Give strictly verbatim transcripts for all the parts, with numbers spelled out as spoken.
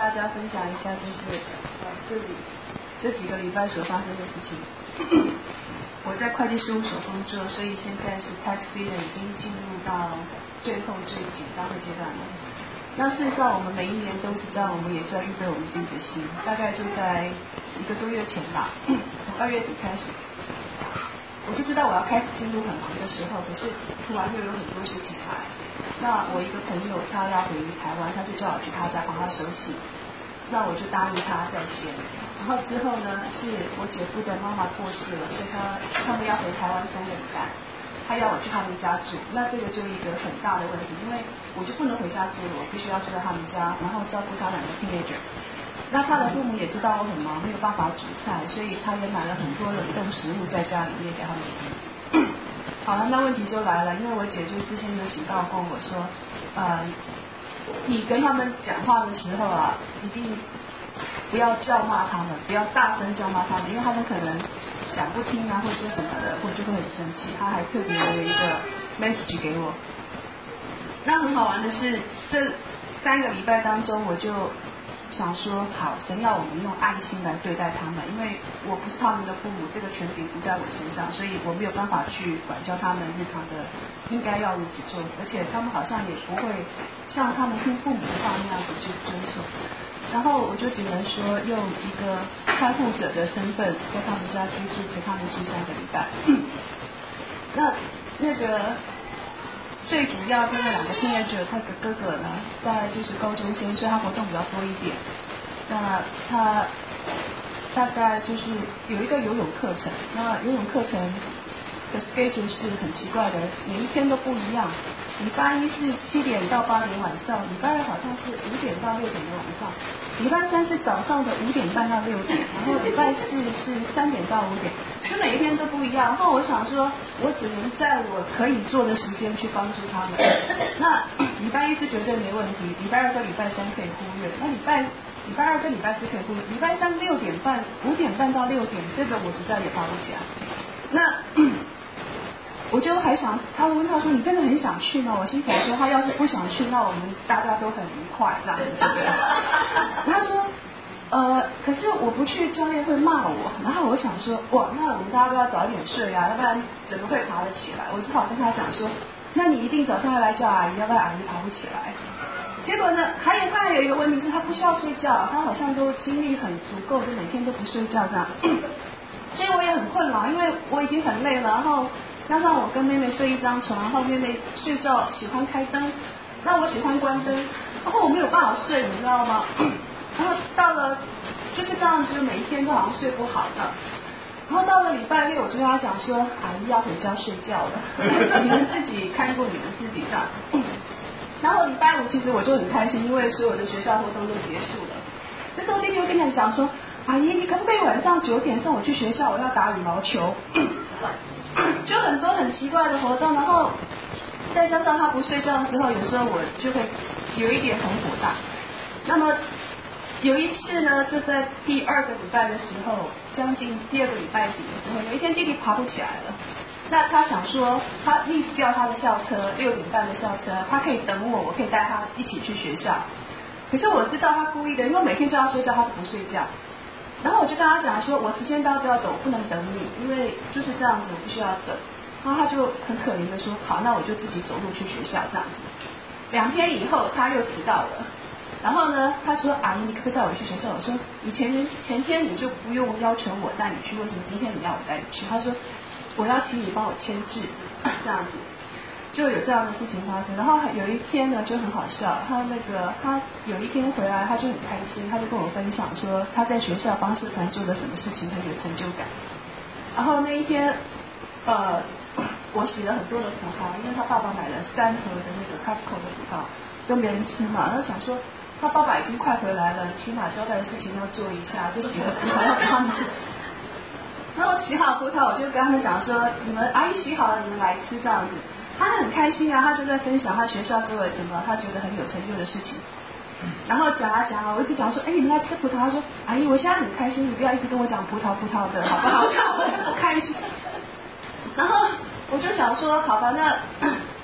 大家分享一下，就是呃这里这几个礼拜所发生的事情。我在会计事务所工作，所以现在是 tax season 已经进入到最后最紧张的阶段了。那事实上，我们每一年都是这样，我们也在预备我们自己的心。大概就在一个多月前吧，从二月底开始，我就知道我要开始进入很忙的时候，可是突然又有很多事情来。那我一个朋友他要回台湾，他就叫我去他家帮他收拾。那我就答应他在先。然后之后呢，是我姐夫的妈妈过世了，所以他他们要回台湾三个礼拜。他要我去他们家住，那这个就一个很大的问题，因为我就不能回家住了，我必须要住在他们家，然后照顾他两个 teenager。那他的父母也知道我很忙，没有办法煮菜，所以他也买了很多冷冻食物在家里面给他们吃。好了，那问题就来了，因为我姐就事先有警告过我说，呃，你跟他们讲话的时候啊，一定不要叫骂他们，不要大声叫骂他们，因为他们可能讲不听啊，或者说什么的，或者就会很生气。他还特别有一个 message 给我。那很好玩的是，这三个礼拜当中，我就想说，好，神要我们用爱心来对待他们，因为我不是他们的父母，这个权柄不在我身上，所以我没有办法去管教他们日常的应该要如此做，而且他们好像也不会像他们听父母的话那样子去遵守。然后我就只能说用一个看护者的身份在他们家居住，陪他们住三个礼拜。那那个最主要就是两个 teenager， 他的哥哥呢，大概就是高中生，所以他活动比较多一点。那他大概就是有一个游泳课程，那游泳课程的 schedule 是很奇怪的，每一天都不一样。礼拜一是七点到八点晚上，礼拜二好像是五点到六点的晚上，礼拜三是早上的五点半到六点，然后礼拜四是三点到五点，就每一天都不一样。然后我想说，我只能在我可以做的时间去帮助他们。那礼拜一是绝对没问题，礼拜二跟礼拜三可以忽略，那礼拜礼拜二跟礼拜四可以忽略，礼拜三六点半五点半到六点，这个我实在也爬不起来。那我就还想，他问他说：“你真的很想去吗？”我心想说：“他要是不想去，那我们大家都很愉快这样子。”他说：“呃，可是我不去，教练会骂我。”然后我想说：“哇，那我们大家都要早一点睡啊，要不然怎么会爬得起来？”我只好跟他讲说：“那你一定早上要来叫阿姨，要不然阿姨爬不起来。”结果呢，还有他还有一个问题是，他不需要睡觉，他好像都精力很足够，就每天都不睡觉这样。所以我也很困扰，因为我已经很累了，然后加上我跟妹妹睡一张床，然后妹妹睡觉喜欢开灯，那我喜欢关灯，然后我没有办法睡，你知道吗？然后到了就是这样子，每一天都好像睡不好的。然后到了礼拜六，我就跟他讲说，阿姨要回家睡觉了，你们自己看顾你们自己这样。然后礼拜五其实我就很开心，因为所有的学校活动都结束了。这时候弟弟就跟他讲说，阿姨，你可不可以晚上九点送我去学校？我要打羽毛球。就很多很奇怪的活动，然后再加上他不睡觉的时候，有时候我就会有一点很火大。那么有一次呢，就在第二个礼拜的时候，将近第二个礼拜底的时候，有一天弟弟爬不起来了。那他想说，他 miss 掉他的校车，六点半的校车，他可以等我，我可以带他一起去学校。可是我知道他故意的，因为每天叫他睡觉，他都不睡觉。然后我就跟他讲说，我时间到就要走，我不能等你，因为就是这样子，我必须要等。然后他就很可怜的说，好，那我就自己走路去学校这样子。两天以后他又迟到了，然后呢，他说，阿姨，你可不可以带我去学校？我说，以前前天你就不用要求我带你去，为什么今天你要我带你去？他说，我要请你帮我签字，这样子。就有这样的事情发生，然后有一天呢就很好笑，他那个他有一天回来他就很开心，他就跟我分享说他在学校帮社团做了什么事情很有成就感。然后那一天呃我洗了很多的葡萄，因为他爸爸买了三盒的那个 Costco 的葡萄都没人吃嘛，然后想说他爸爸已经快回来了，起码交代的事情要做一下，就洗了葡萄要给他们吃。然后洗好葡萄我就跟他们讲说，你们阿姨洗好了，你们来吃这样子。他很开心啊，他就在分享他学校做了什么，他觉得很有成就的事情。然后讲啊讲啊，我一直讲说，哎，你们来吃葡萄。他说，阿姨，我现在很开心，你不要一直跟我讲葡萄葡萄的，好不好？我很不开心。然后我就想说，好吧，那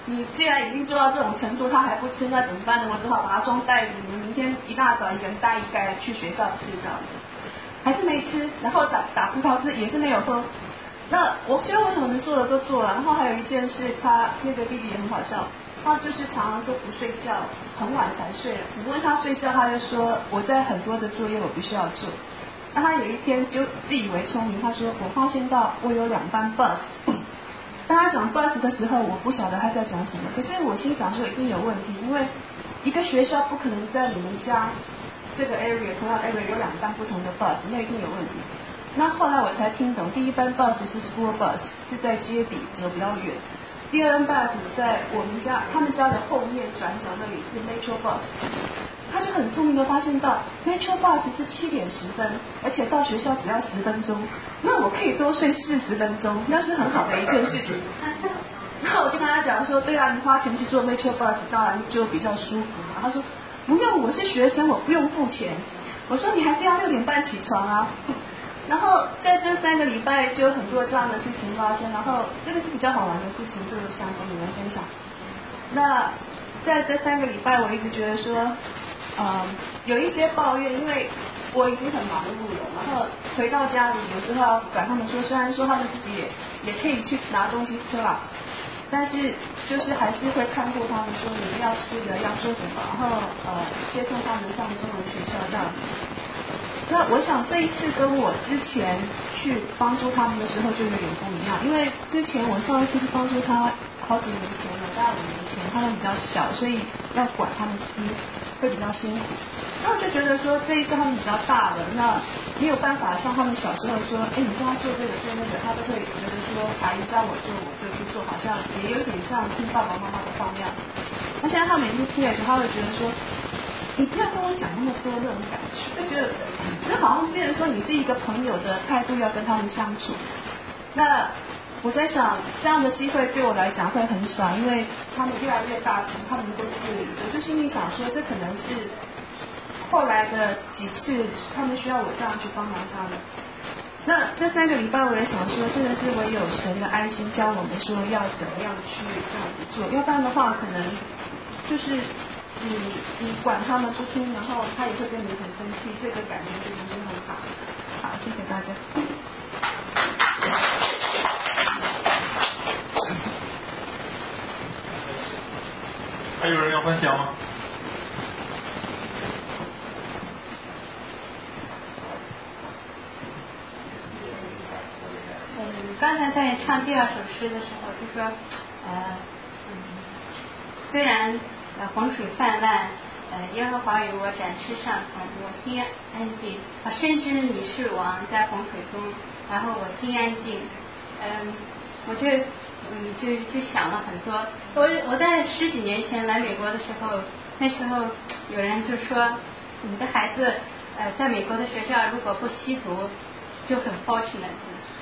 你既然已经做到这种程度，他还不吃，那怎么办呢？我只好把它装袋子，你们明天一大早一个人带一袋去学校吃这样子。还是没吃，然后打打葡萄汁也是没有喝。那我虽然我什么能做的都做了，然后还有一件事，他那个弟弟也很好笑，他就是常常都不睡觉，很晚才睡。你问他睡觉，他就说我在很多的作业我必须要做。那他有一天就自以为聪明，他说我发现到我有两班 bus。当他讲 bus 的时候，我不晓得他在讲什么，可是我心想说一定有问题，因为一个学校不可能在你们家这个 area 同样 area 有两班不同的 bus， 那一定有问题。那后来我才听懂，第一班 bus 是 school bus， 是在街底走比较远；第二班 bus 在我们家他们家的后面转角那里是 metro bus。他就很聪明的发现到 metro bus 是七点十分，而且到学校只要十分钟，那我可以多睡四十分钟，那是很好的一件事情。那我就跟他讲说，对啊，你花钱去坐 metro bus 当然就比较舒服嘛。他说不用，我是学生，我不用付钱。我说你还是要六点半起床啊。然后在这三个礼拜就有很多这样的事情发生，然后这个是比较好玩的事情，就想跟你们分享。那在这三个礼拜，我一直觉得说，嗯，有一些抱怨，因为我已经很忙碌了，然后回到家里有时候要管他们说，虽然说他们自己也也可以去拿东西吃啦，但是就是还是会看顾他们说你们要吃的要做什么，然后呃接送他们上中文学校这样子。那我想这一次跟我之前去帮助他们的时候就有点不一样，因为之前我上一次去帮助他好几年前了，大概五年前，他们比较小，所以要管他们吃会比较辛苦。那我就觉得说这一次他们比较大了，那没有办法像他们小时候说，哎，你叫他做这个做那个，他都会觉得说阿姨教我做我就去做，好像也有点像听爸爸妈妈的话那样。那现在他每次听了之后，他会觉得说，你不要跟我讲那么多那种感觉，就觉得这好像变成说你是一个朋友的态度要跟他们相处。那我在想这样的机会对我来讲会很少，因为他们越来越大，其实他们都自理。我就心里想说，这可能是后来的几次他们需要我这样去帮忙他们。那这三个礼拜我也想说，真的是唯有神的爱心教我们说要怎么样去这样子做，要不然的话可能就是你你管他们不听，然后他也会跟你很生气，这个感觉就不是很好。好，谢谢大家。 还有人要分享吗？ 嗯，刚才在唱第二首诗的时候就说，呃，嗯，虽然呃洪水泛滥，呃耶和华与我展翅上腾，我心安静，啊深知你是王，在洪水中，然后我心安静，嗯，我就嗯就就想了很多。我我在十几年前来美国的时候，那时候有人就说，你的孩子呃在美国的学校如果不吸毒，就很 fortunate。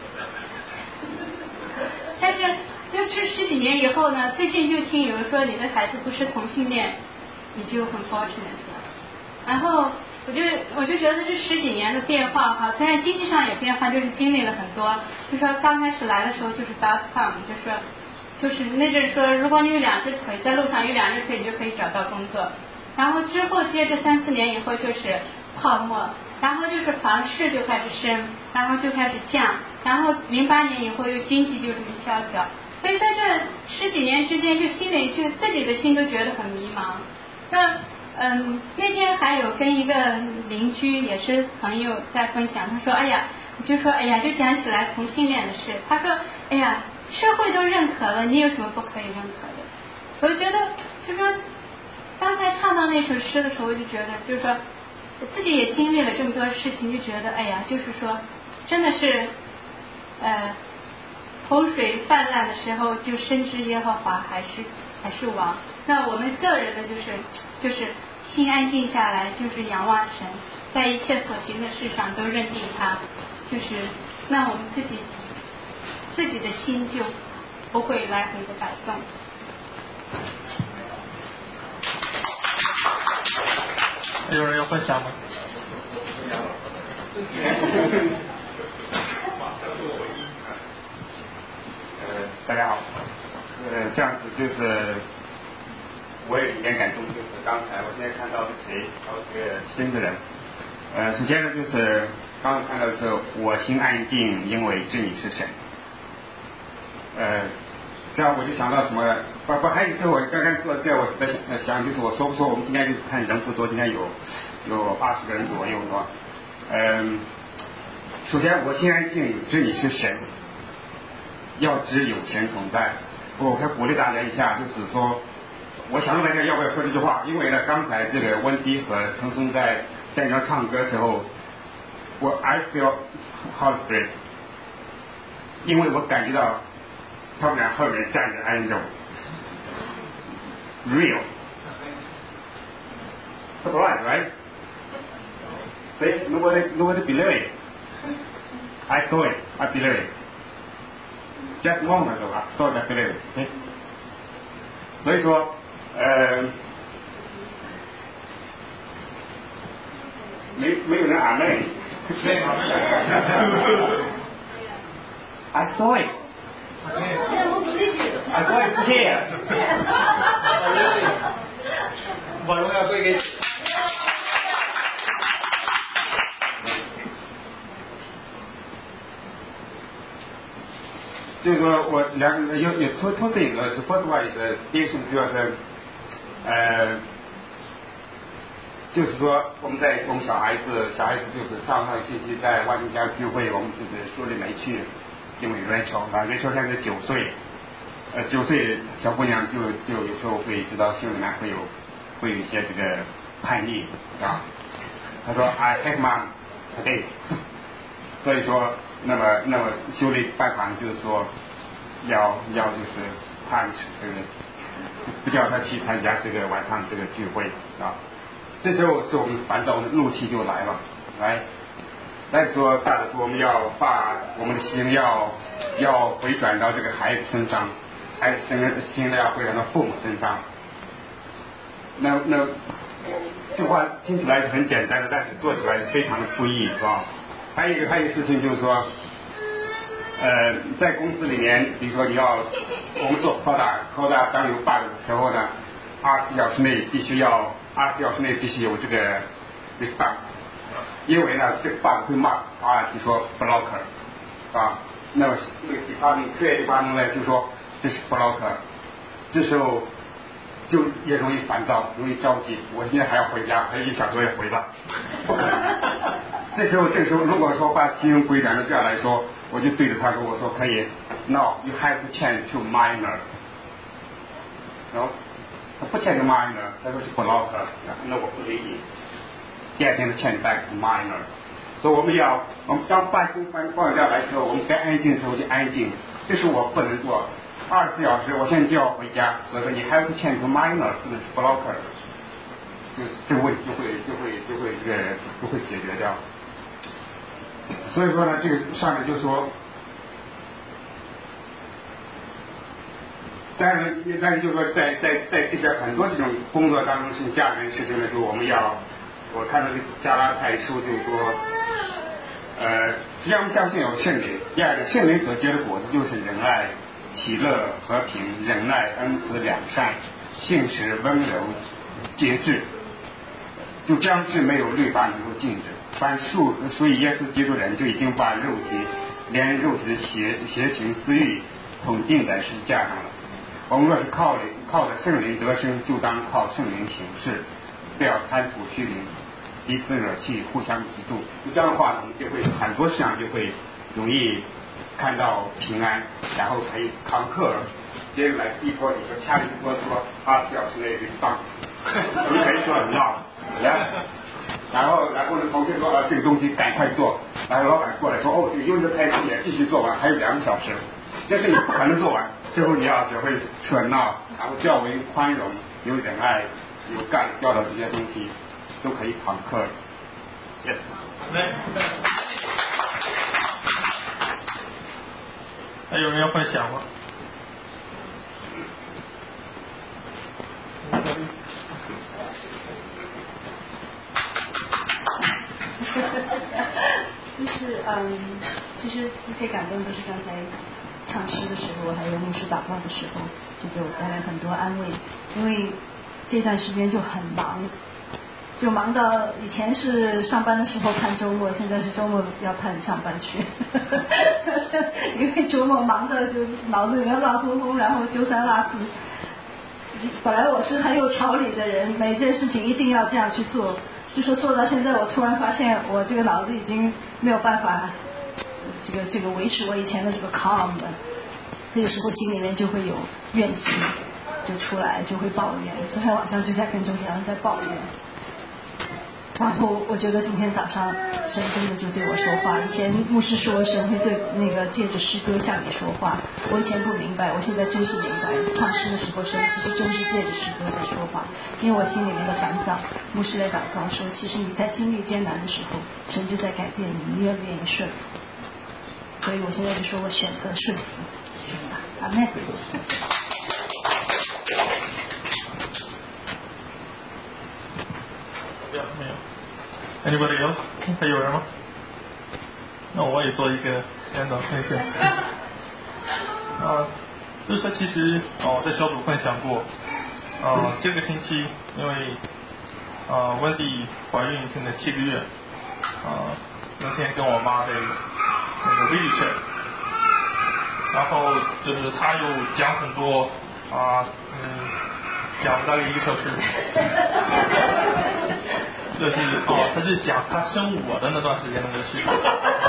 但是就这十几年以后呢，最近就听有人说你的孩子不是同性恋，你就很 fortunate 了。然后我就我就觉得这十几年的变化哈，虽然经济上有变化，就是经历了很多。就说刚开始来的时候就是 dot com， 就说就是那阵说，如果你有两只腿，在路上有两只腿，你就可以找到工作。然后之后接着三四年以后就是泡沫，然后就是房市就开始升，然后就开始降，然后零八年以后又经济就是萧条，所以在这十几年之间，就心里就自己的心都觉得很迷茫。那嗯，那天还有跟一个邻居也是朋友在分享，他说哎呀，就说哎呀，就讲起来同性恋的事，他说哎呀，社会都认可了，你有什么不可以认可的？我就觉得就说刚才唱到那首诗的时候，我就觉得就是说自己也经历了这么多事情，就觉得哎呀，就是说真的是呃洪水泛滥的时候，就深知耶和华还是还是王。那我们个人的就是就是心安静下来，就是仰望神，在一切所行的事上都认定他，就是那我们自己自己的心就不会来回的摆动。 还有人要分享吗？ 呃，大家好， 呃这样子就是我有一点感动，就是刚才我现在看到是谁，好几个新的人。呃，首先呢就是刚刚看到的是我心安静，因为知你是神。呃，这样我就想到什么？不不，还有是我刚刚说这，我在想，就是我说不说我们今天就是看人不多，今天有有二十个人左右是吧？嗯，首先我心安静，知你是神，要知有神存在。我还鼓励大家一下，就是说，我想问大家要不要说这句话？因为呢，刚才这个温迪和陈松在在你要唱歌的时候，我 I feel Holy Spirit， 因为我感觉到他们俩后面站着 angel real surprise right see nobody nobody believe it I saw it I believe it just moment ago I saw it I believe it okay? 所以说呃没没有人阿妹I saw it I saw it here 把荣耀归给就是说我两个有有 two two things， 是 first one is 第一是主要是呃，就是说我们在我们小孩子小孩子就是上上星期在万家聚会，我们就是说里没去，因为 Rachel 啊 Rachel 现在九岁，呃九岁小姑娘就就有时候会知道心里面会有会有一些这个叛逆啊，她说 I hate mom today 所以说那么那么修理办法就是说要要就是判这个不叫他去参加这个晚上这个聚会啊，这时候是我们烦躁的怒气就来了，来来说大的说我们要把我们的心要要回转到这个孩子身上，孩子身心呢要回转到父母身上。那那这话听起来是很简单的，但是做起来是非常的不易，是吧？还有一个还有一个事情就是说，呃，在公司里面，比如说你要我们做 quota quota 当有 bug 的时候呢，二十四小时内必须要二十四小时内必须有这个 response， 因为呢这个 bug 会 mark 啊，就说 blocker 啊，那么那个 department create department 呢就说这是 blocker， 这时候就也容易烦躁，容易着急。我现在还要回家，还有一小时也回了，不可能。这时候，这时候如果说把心归转到这样来说，我就对着他说：“我说可以 ，No, you have to change to minor。”然后他不 change to minor， 他说是 blocker， 那我不理你。第二天就 change back to minor。所以我们要，我们当把心放放下来的时候，我们该安静的时候就安静，这是我不能做。二十四小时，我现在就要回家，所以说你还要去签一个 minor， 或者是 blocker， 就是这个问题就会就会就会这个不会解决掉。所以说呢，这个上面就说，当然，但是就说在在在这些很多这种工作当中，是家人事情的时候，我们要，我看到这加拉太书就是说，呃，实际上我们相信有圣灵，第二个圣灵所结的果子就是仁爱、喜乐、和平、忍耐、恩慈、良善、信实、温柔、节制，就这样是没有律法能够禁止。凡属属于耶稣基督人，就已经把肉体连肉体的邪邪情私欲统定在十字架上了。我们若是靠灵靠着圣灵得生，就当靠圣灵行事，不要贪图虚名，彼此惹气，互相嫉妒。这样的话，我们就会很多事上就会容易看到平安，然后可以扛克，别人来逼迫你说，掐你说说二十小时内给放弃，你可以说很闹，然后然后呢，同事说啊这个东西赶快做，然后老板过来说哦这个优质太细也必须做完，还有两个小时，但是你不可能做完，最后你要学会说闹，然后较为宽容，有忍爱，有干教导这些东西都可以扛克。Yes。 还有人要分享吗？ 就是嗯，其实这些感动都是刚才唱诗的时候，还有牧师祷告的时候，就给我带来很多安慰。因为这段时间就很忙，就忙到以前是上班的时候盼周末，现在是周末要盼上班去。因为周末忙的就脑子里面乱哄哄，然后丢三落四。本来我是很有条理的人，每件事情一定要这样去做，就说做到现在，我突然发现我这个脑子已经没有办法，这个这个维持我以前的这个 calm 的，这个时候心里面就会有怨气，就出来就会抱怨。昨天晚上就在跟周杰伦在抱怨。然后我觉得今天早上神真的就对我说话。以前牧师说神会对那个借着诗歌向你说话，我以前不明白，我现在真是明白，唱诗的时候神其实真是借着诗歌在说话。因为我心里面的烦躁，牧师来祷告说，其实你在经历艰难的时候，神就在改变你，你愿不愿意顺服？所以我现在就说我选择顺服。阿门。 没有 ，Anybody else？ 还有人吗？那我也做一个宣导分享。啊，就是说其实哦，在小组分享过，啊，这个星期因为啊温蒂怀孕现在七个月，啊那天跟我妈的那个 video chat， 然后就是她又讲很多啊嗯讲了大概一个小时。就是哦，他是讲他生我的那段时间的那个事情。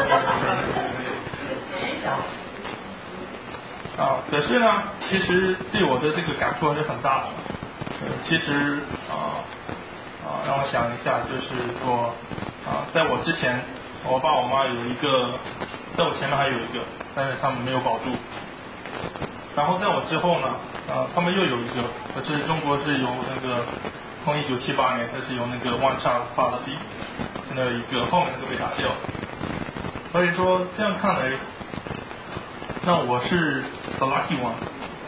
啊，可是呢，其实对我的这个感触还是很大的。呃，其实啊啊，让我想一下，就是说啊，在我之前，我爸我妈有一个，在我前面还有一个，但是他们没有保住。然后在我之后呢，啊，他们又有一个，可是中国是有那个。从一九七八年，它是有那个 one child policy， 现在有一个，后面那个被打掉。所以说这样看来，那我是 the lucky one，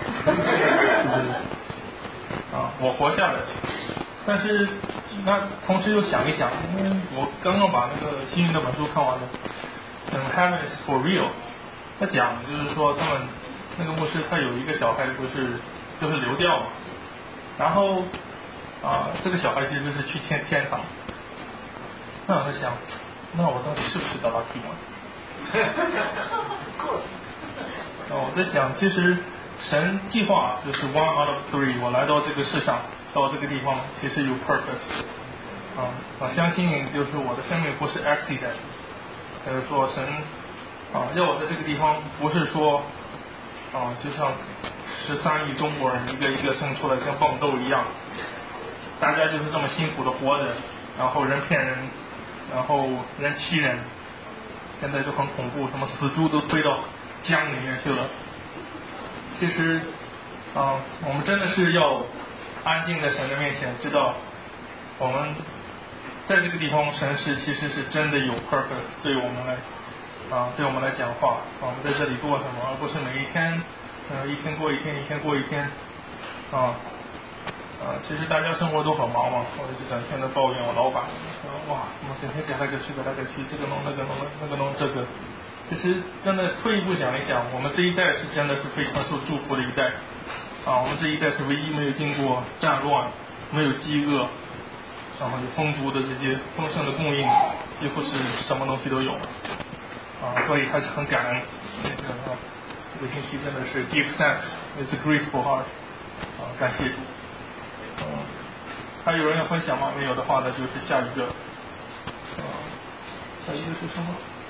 啊，我活下来。但是那同时又想一想，嗯，我刚刚把那个新云那本书看完了，嗯 ，Heaven is for real， 他讲就是说他们那个牧师他有一个小孩不是就是流掉嘛，然后。啊，这个小孩其实是去天天堂。那我在想，那我到底是不是the lucky one？我在想，其实神计划就是 one out of three， 我来到这个世上，到这个地方，其实有 purpose。啊，我相信就是我的生命不是 accident， 就是说神啊要我在这个地方，不是说啊就像十三亿中国人一个一个生出来跟蹦豆一样。大家就是这么辛苦的活着，然后人骗人，然后人欺人，现在就很恐怖，什么死猪都推到江里面去了。其实啊，我们真的是要安静在神的面前，知道我们在这个地方，神是其实是真的有 purpose 对我们来啊，对我们来讲话，我们在这里做什么，而不是每一天呃一天过一天，一天过一天啊。啊，其实大家生活都很忙嘛，我一直整天的抱怨我老板，说哇，我整天给他个去，给他个去，这个弄那个弄那个弄这个。其实真的退一步想一想，我们这一代是真的是非常受祝福的一代啊，我们这一代是唯一没有经过战乱，没有饥饿，然后有丰足的这些丰盛的供应，几乎是什么东西都有啊，所以还是很感恩。那个啊，这个星期真的是 give thanks， is a graceful heart， 啊，感谢主。嗯，还有人要分享吗？没有的话呢，就是下一个。呃，下一个是什么？